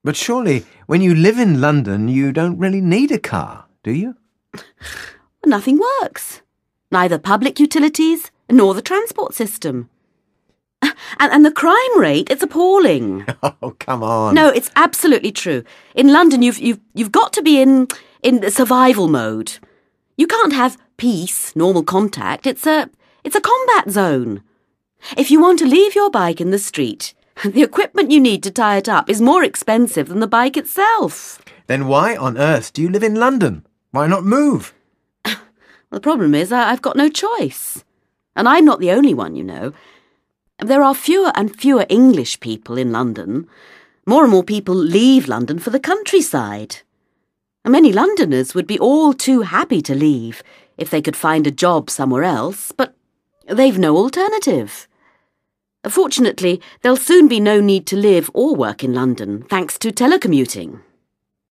But surely, when you live in London, you don't really need a car, do you? Nothing works. Neither public utilities nor the transport system. And the crime rate, it's appalling. Oh, come on. No, it's absolutely true. In London, you've got to be in survival mode. You can't have peace, normal contact. It's a combat zone. If you want to leave your bike in the street, the equipment you need to tie it up is more expensive than the bike itself. Then why on earth do you live in London? Why not move? Well, the problem is I've got no choice. And I'm not the only one, you know. There are fewer and fewer English people in London. More and more people leave London for the countryside. And many Londoners would be all too happy to leave if they could find a job somewhere else, but they've no alternative. Fortunately, there'll soon be no need to live or work in London, thanks to telecommuting.